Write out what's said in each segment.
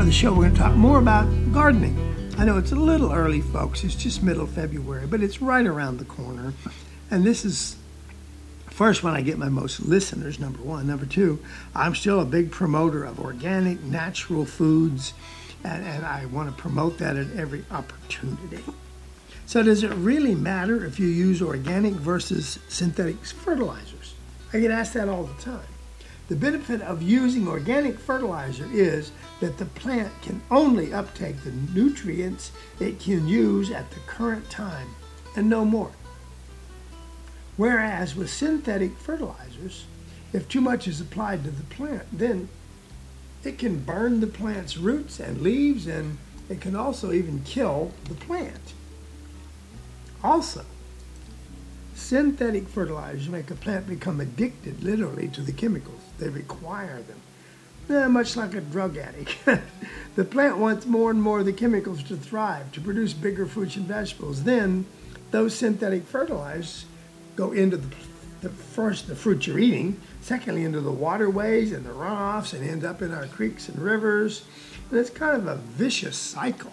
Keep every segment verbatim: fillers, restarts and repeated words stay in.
the show, we're going to talk more about gardening. I know it's a little early, folks. It's just middle of February, but it's right around the corner. And this is first when I get my most listeners, number one. Number two, I'm still a big promoter of organic, natural foods, and, and I want to promote that at every opportunity. So does it really matter if you use organic versus synthetic fertilizers? I get asked that all the time. The benefit of using organic fertilizer is that the plant can only uptake the nutrients it can use at the current time and no more. Whereas with synthetic fertilizers, if too much is applied to the plant, then it can burn the plant's roots and leaves, and it can also even kill the plant. Also, synthetic fertilizers make a plant become addicted, literally, to the chemicals. They require them. Eh, much like a drug addict. The plant wants more and more of the chemicals to thrive, to produce bigger fruits and vegetables. Then, those synthetic fertilizers go into the, the first, the fruit you're eating, secondly, into the waterways and the runoffs, and end up in our creeks and rivers. And it's kind of a vicious cycle.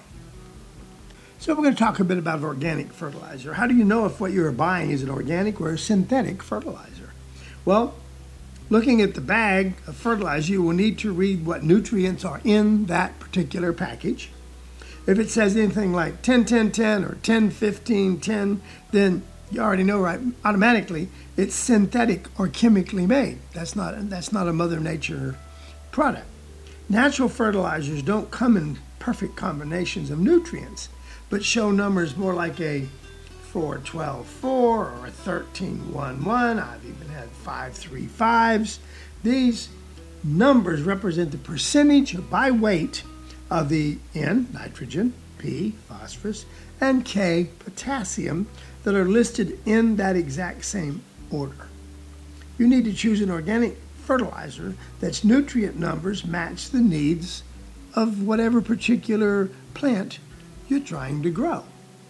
So we're going to talk a bit about organic fertilizer. How do you know if what you're buying is an organic or a synthetic fertilizer? Well, looking at the bag of fertilizer, you will need to read what nutrients are in that particular package. If it says anything like ten ten ten or ten fifteen ten, then you already know right automatically it's synthetic or chemically made. That's not that's not a Mother Nature product. Natural fertilizers don't come in perfect combinations of nutrients, but show numbers more like a four twelve four or a thirteen eleven. I've even had five three fives. These numbers represent the percentage by weight of the N, nitrogen, P, phosphorus, and K, potassium, that are listed in that exact same order. You need to choose an organic fertilizer that's nutrient numbers match the needs of whatever particular plant you're trying to grow.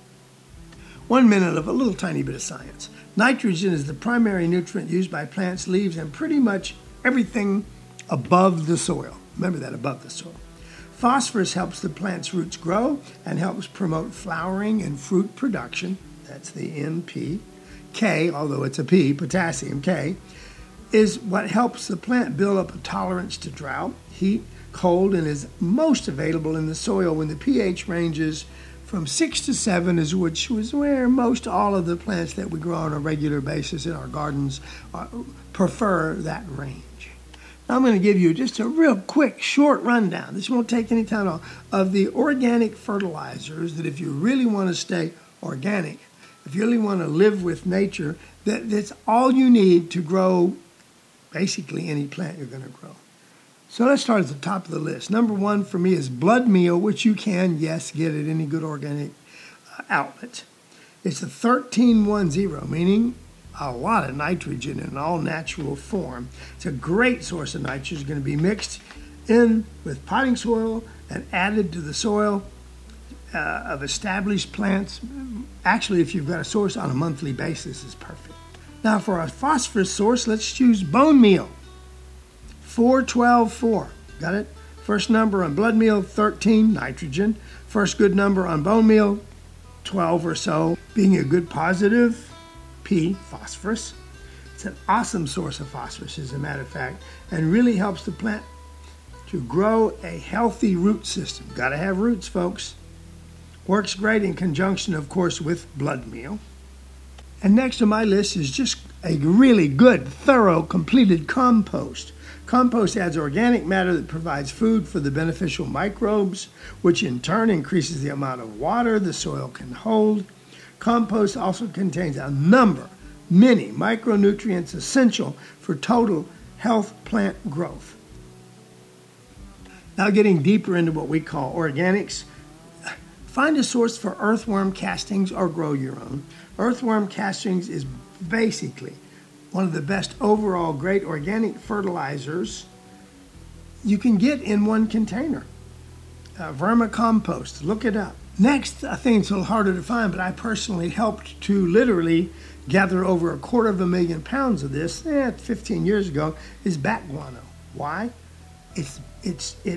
One minute of a little tiny bit of science. Nitrogen is the primary nutrient used by plants, leaves, and pretty much everything above the soil. Remember that, above the soil. Phosphorus helps the plant's roots grow and helps promote flowering and fruit production. That's the N P. K, although it's a P, potassium, K, is what helps the plant build up a tolerance to drought, heat, cold, and is most available in the soil when the pH ranges from six to seven, is which was where most all of the plants that we grow on a regular basis in our gardens uh, prefer that range. Now I'm going to give you just a real quick, short rundown. This won't take any time at all, of the organic fertilizers that if you really want to stay organic, if you really want to live with nature, that, that's all you need to grow basically any plant you're going to grow. So let's start at the top of the list. Number one for me is blood meal, which you can, yes, get at any good organic uh, outlet. It's a thirteen ten, meaning a lot of nitrogen in an all-natural form. It's a great source of nitrogen. It's going to be mixed in with potting soil and added to the soil uh, of established plants. Actually, if you've got a source on a monthly basis, it's perfect. Now, for our phosphorus source, let's choose bone meal. four twelve four. Got it? First number on blood meal, thirteen, nitrogen. First good number on bone meal, twelve or so, being a good positive, P, phosphorus. It's an awesome source of phosphorus, as a matter of fact, and really helps the plant to grow a healthy root system. Got to have roots, folks. Works great in conjunction, of course, with blood meal. And next on my list is just a really good, thorough, completed compost. Compost adds organic matter that provides food for the beneficial microbes, which in turn increases the amount of water the soil can hold. Compost also contains a number, many micronutrients essential for total health plant growth. Now getting deeper into what we call organics, find a source for earthworm castings or grow your own. Earthworm castings is basically one of the best overall great organic fertilizers you can get in one container. Uh, vermicompost, look it up. Next, I think it's a little harder to find, but I personally helped to literally gather over a quarter of a million pounds of this eh, fifteen years ago, is bat guano. Why? It's, it's, it's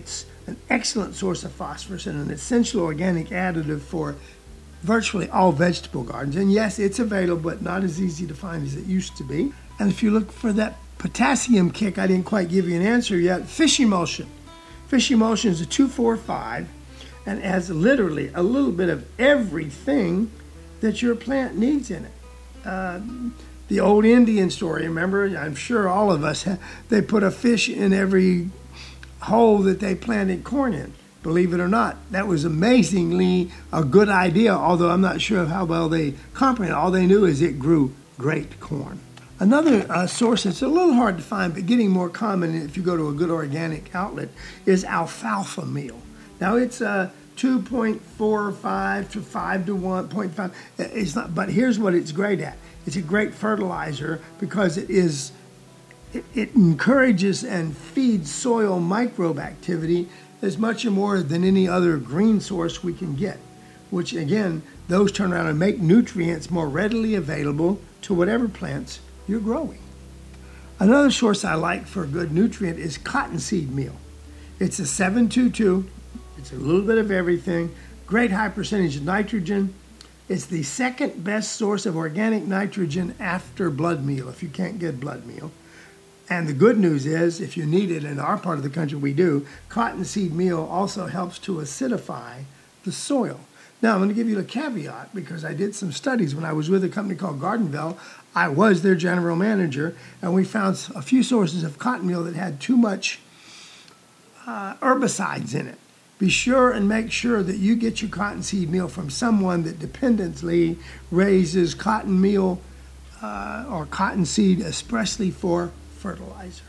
an excellent source of phosphorus and an essential organic additive for virtually all vegetable gardens. And yes, it's available, but not as easy to find as it used to be. And if you look for that potassium kick, I didn't quite give you an answer yet. Fish emulsion. Fish emulsion is a two four five and has literally a little bit of everything that your plant needs in it. Uh, the old Indian story, remember? I'm sure all of us, have, they put a fish in every hole that they planted corn in. Believe it or not, that was amazingly a good idea, although I'm not sure how well they comprehended. All they knew is it grew great corn. Another uh, source that's a little hard to find, but getting more common if you go to a good organic outlet, is alfalfa meal. Now it's uh, two point four five to five to one point five. It's not, but here's what it's great at. It's a great fertilizer because it is it, it encourages and feeds soil microbe activity as much or more than any other green source we can get, which again, those turn around and make nutrients more readily available to whatever plants you're growing. Another source I like for a good nutrient is cottonseed meal. It's a seven two two. It's a little bit of everything. Great high percentage of nitrogen. It's the second best source of organic nitrogen after blood meal, if you can't get blood meal. And the good news is, if you need it, in our part of the country we do, cottonseed meal also helps to acidify the soil. Now, I'm going to give you a caveat because I did some studies when I was with a company called Gardenville. I was their general manager, and we found a few sources of cotton meal that had too much uh, herbicides in it. Be sure and make sure that you get your cottonseed meal from someone that dependently raises cotton meal uh, or cottonseed expressly for fertilizer.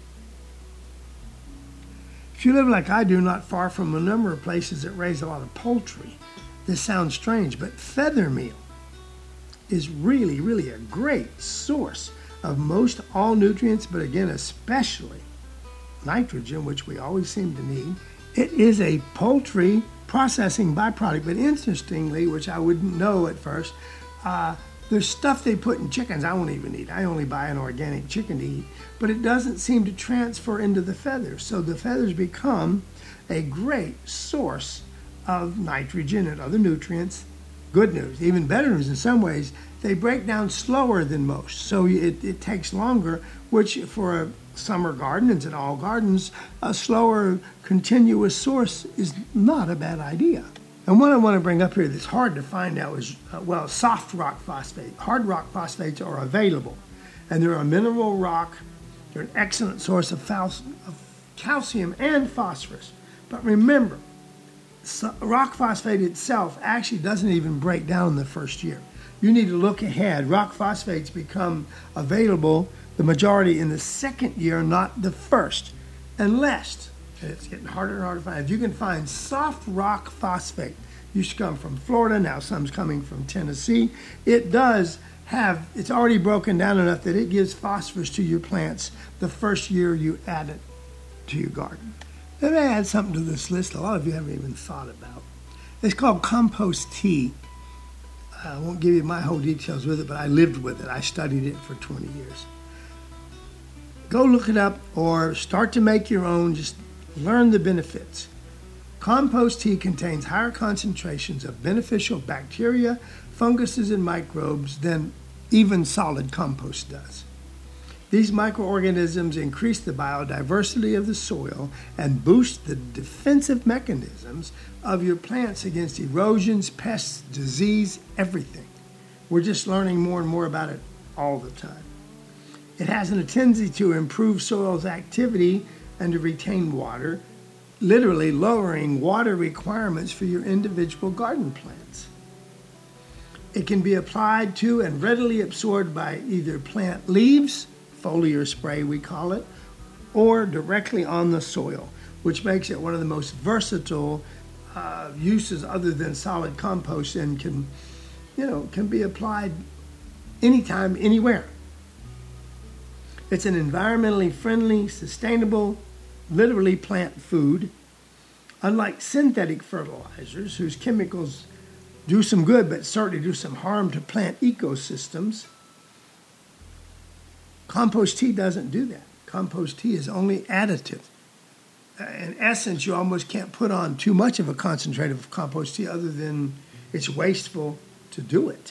If you live like I do, not far from a number of places that raise a lot of poultry, this sounds strange, but feather meal is really, really a great source of most all nutrients, but again, especially nitrogen, which we always seem to need. It is a poultry processing byproduct, but interestingly, which I wouldn't know at first, uh, there's stuff they put in chickens I won't even eat. I only buy an organic chicken to eat, but it doesn't seem to transfer into the feathers. So the feathers become a great source of nitrogen and other nutrients. Good news, even better news in some ways, they break down slower than most. So it, it takes longer, which for a summer garden and in all gardens, a slower continuous source is not a bad idea. And what I want to bring up here that's hard to find out is, uh, well, soft rock phosphate. Hard rock phosphates are available, and they're a mineral rock. They're an excellent source of, cal- of calcium and phosphorus. But remember, so rock phosphate itself actually doesn't even break down in the first year. You need to look ahead. Rock phosphates become available, the majority, in the second year, not the first, unless, and it's getting harder and harder to find. If you can find soft rock phosphate, used to come from Florida, now some's coming from Tennessee. It does have, it's already broken down enough that it gives phosphorus to your plants the first year you add it to your garden. Let me add something to this list a lot of you haven't even thought about. It's called compost tea. I won't give you my whole details with it, but I lived with it. I studied it for twenty years. Go look it up or start to make your own. Just learn the benefits. Compost tea contains higher concentrations of beneficial bacteria, funguses, and microbes than even solid compost does. These microorganisms increase the biodiversity of the soil and boost the defensive mechanisms of your plants against erosions, pests, disease, everything. We're just learning more and more about it all the time. It has a tendency to improve soil's activity and to retain water, literally lowering water requirements for your individual garden plants. It can be applied to and readily absorbed by either plant leaves, foliar spray we call it, or directly on the soil, which makes it one of the most versatile uh, uses other than solid compost, and can, you know, can be applied anytime, anywhere. It's an environmentally friendly, sustainable, literally plant food. Unlike synthetic fertilizers, whose chemicals do some good but certainly do some harm to plant ecosystems, compost tea doesn't do that. Compost tea is only additive. in essence, you almost can't put on too much of a concentrate of compost tea other than it's wasteful to do it.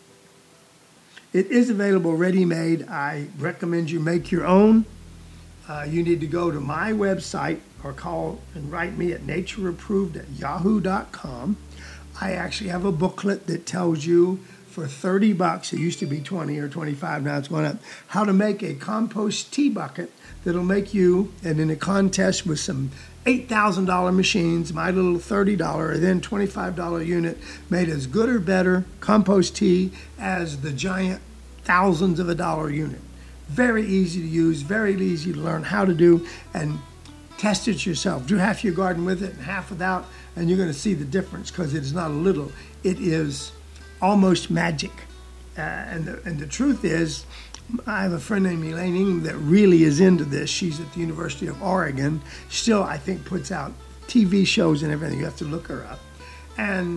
It is available ready-made. I recommend you make your own. Uh, you need to go to my website or call and write me at natureapproved at yahoo dot com. I actually have a booklet that tells you for thirty bucks, it used to be twenty or twenty-five, now it's going up, how to make a compost tea bucket that'll make you, and in a contest with some eight thousand dollars machines, my little thirty dollars or then twenty-five dollars unit made as good or better compost tea as the giant thousands of a dollar unit. Very easy to use, very easy to learn how to do, and test it yourself. Do half your garden with it and half without, and you're going to see the difference, because it is not a little, it is almost magic. Uh, and, the, and the truth is, I have a friend named Elaine Ingham that really is into this. She's at the University of Oregon. Still, I think, puts out T V shows and everything. You have to look her up. And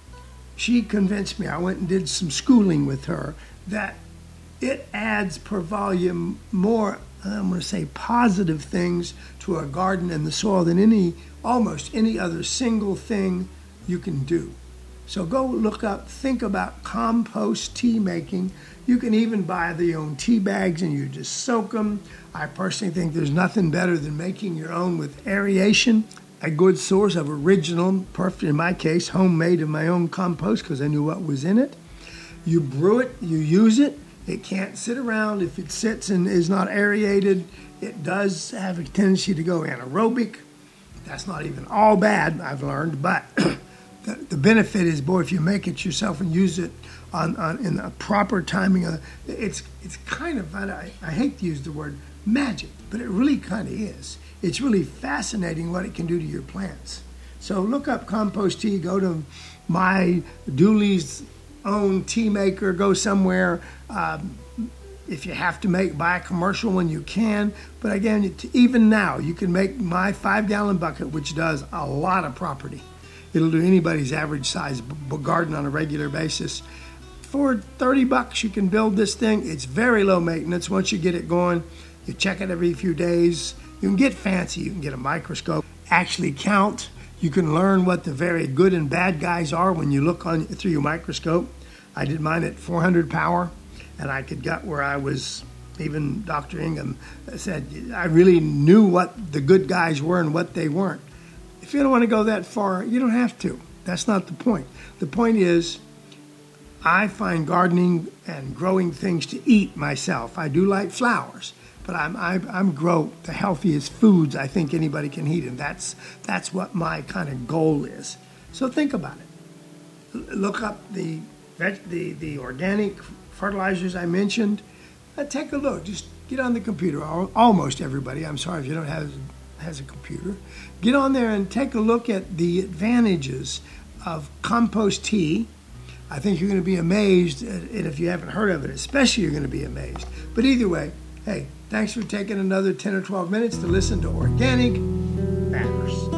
she convinced me, I went and did some schooling with her, that it adds per volume more, I'm going to say, positive things to a garden and the soil than any, almost any other single thing you can do. So go look up, think about compost tea making. You can even buy their own tea bags and you just soak them. I personally think there's nothing better than making your own with aeration. A good source of original, perfect in my case, homemade of my own compost, because I knew what was in it. You brew it, you use it. It can't sit around. If it sits and is not aerated, it does have a tendency to go anaerobic. That's not even all bad, I've learned, but the, the benefit is, boy, if you make it yourself and use it on, on in the proper timing, of, it's it's kind of, I, I hate to use the word magic, but it really kind of is. It's really fascinating what it can do to your plants. So look up compost tea, go to my Dooley's own tea maker, go somewhere. Um, if you have to make, buy a commercial one, you can. But again, it, even now, you can make my five-gallon bucket, which does a lot of property. It'll do anybody's average size b- garden on a regular basis. For thirty bucks, you can build this thing. It's very low maintenance. Once you get it going, you check it every few days. You can get fancy. You can get a microscope, actually count. You can learn what the very good and bad guys are when you look on through your microscope. I did mine at four hundred power, and I could get where I was, even Doctor Ingham said, I really knew what the good guys were and what they weren't. If you don't want to go that far, you don't have to. That's not the point. The point is, I find gardening and growing things to eat myself. I do like flowers, but I'm I, I'm grow the healthiest foods I think anybody can eat, and that's that's what my kind of goal is. So think about it. Look up the the the organic fertilizers I mentioned. Uh, take a look. Just get on the computer. Almost everybody. I'm sorry if you don't have has a computer. Get on there and take a look at the advantages of compost tea. I think you're going to be amazed, and if you haven't heard of it, especially you're going to be amazed. But either way, hey, thanks for taking another ten or twelve minutes to listen to Organic Matters.